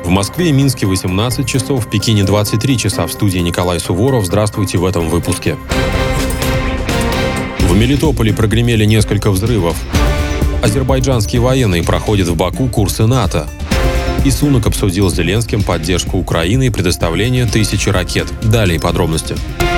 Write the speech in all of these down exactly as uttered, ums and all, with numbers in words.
В Москве и Минске восемнадцать часов, в Пекине двадцать три часа. В студии Николай Суворов. Здравствуйте в этом выпуске. В Мелитополе прогремели несколько взрывов. Азербайджанские военные проходят в Баку курсы НАТО. И Сунак обсудил с Зеленским поддержку Украины и предоставление тысячи ракет. Далее подробности.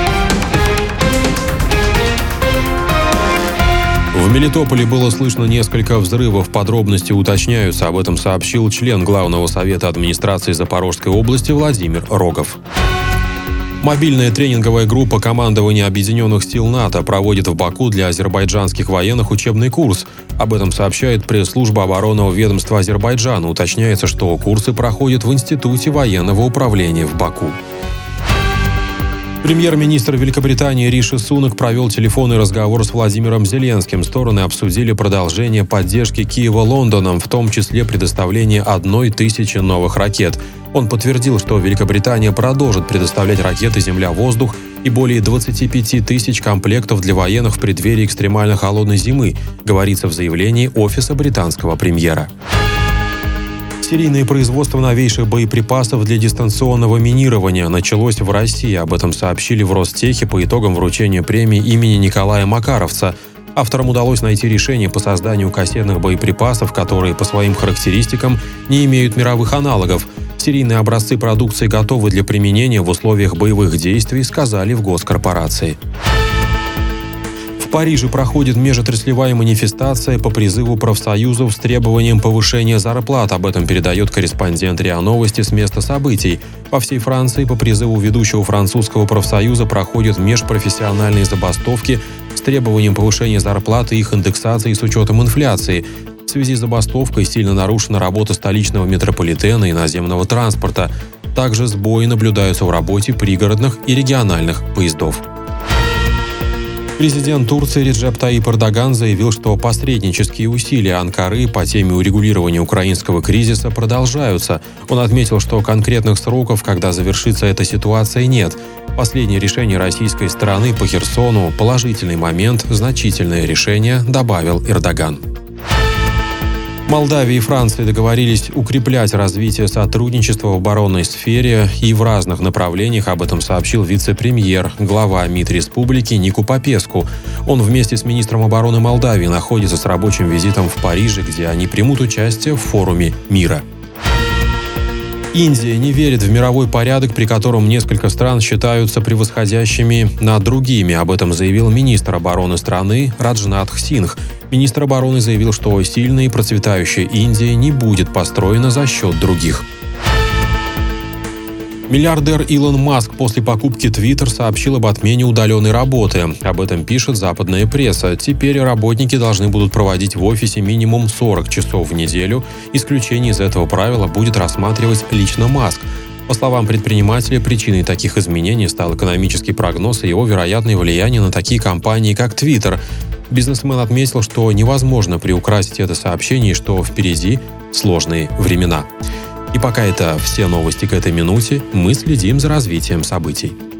В Мелитополе было слышно несколько взрывов. Подробности уточняются. Об этом сообщил член Главного совета администрации Запорожской области Владимир Рогов. Мобильная тренинговая группа командования Объединенных сил НАТО проводит в Баку для азербайджанских военных учебный курс. Об этом сообщает пресс-служба оборонного ведомства Азербайджана. Уточняется, что курсы проходят в Институте военного управления в Баку. Премьер-министр Великобритании Риши Сунак провел телефонный разговор с Владимиром Зеленским. Стороны обсудили продолжение поддержки Киева Лондоном, в том числе предоставление одной тысячи новых ракет. Он подтвердил, что Великобритания продолжит предоставлять ракеты «Земля-воздух» и более двадцати пяти тысяч комплектов для военных в преддверии экстремально холодной зимы, говорится в заявлении офиса британского премьера. Серийное производство новейших боеприпасов для дистанционного минирования началось в России. Об этом сообщили в Ростехе по итогам вручения премии имени Николая Макаровца. Авторам удалось найти решение по созданию кассетных боеприпасов, которые по своим характеристикам не имеют мировых аналогов. Серийные образцы продукции готовы для применения в условиях боевых действий, сказали в госкорпорации. В Париже проходит межотраслевая манифестация по призыву профсоюзов с требованием повышения зарплат. Об этом передает корреспондент РИА Новости с места событий. По всей Франции по призыву ведущего французского профсоюза проходят межпрофессиональные забастовки с требованием повышения зарплаты и их индексации с учетом инфляции. В связи с забастовкой сильно нарушена работа столичного метрополитена и наземного транспорта. Также сбои наблюдаются в работе пригородных и региональных поездов. Президент Турции Реджеп Таyyip Эрдоган заявил, что посреднические усилия Анкары по теме урегулирования украинского кризиса продолжаются. Он отметил, что конкретных сроков, когда завершится эта ситуация, нет. Последнее решение российской стороны по Херсону – положительный момент, значительное решение, добавил Эрдоган. Молдавия и Франция договорились укреплять развитие сотрудничества в оборонной сфере и в разных направлениях. Об этом сообщил вице-премьер, глава МИД республики Нику Попеску. Он вместе с министром обороны Молдавии находится с рабочим визитом в Париже, где они примут участие в форуме мира. Индия не верит в мировой порядок, при котором несколько стран считаются превосходящими над другими. Об этом заявил министр обороны страны Раджнат Сингх. Министр обороны заявил, что сильная и процветающая Индия не будет построена за счет других. Миллиардер Илон Маск после покупки Twitter сообщил об отмене удаленной работы. Об этом пишет западная пресса. Теперь работники должны будут проводить в офисе минимум сорок часов в неделю. Исключение из этого правила будет рассматривать лично Маск. По словам предпринимателя, причиной таких изменений стал экономический прогноз и его вероятное влияние на такие компании, как Twitter. Бизнесмен отметил, что невозможно приукрасить это сообщение и что впереди сложные времена. И пока это все новости к этой минуте, мы следим за развитием событий.